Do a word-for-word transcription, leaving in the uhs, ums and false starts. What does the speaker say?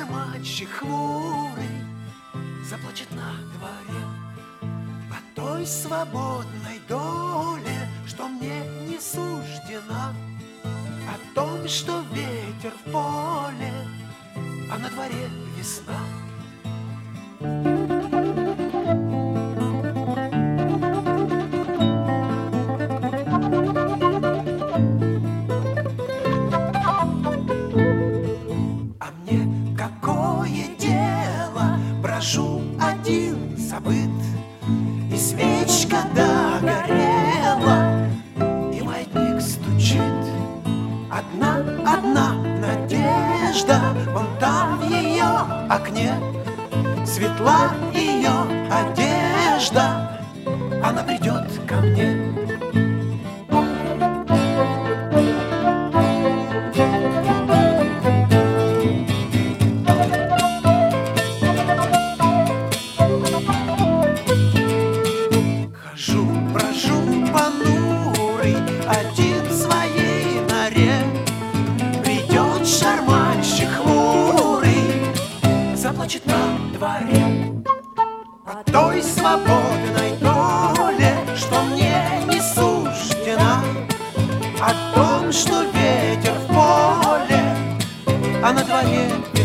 шарманщик хмурый заплачет на дворе о той свободной доле, что мне не суждена, о том, что ветер в поле, а на дворе весна. А мне какое дело, брожу один забыт, и свечка догорела, и маятник стучит. Одна, одна надежда, вон там в ее окне, светла ее одежда, она придет ко мне. Хожу, брожу понурый, один в своей норе. Придет шарманщик хмурый, заплачет на дворе о той свободной доле, что мне не суждена, о том, что ветер в поле, а на дворе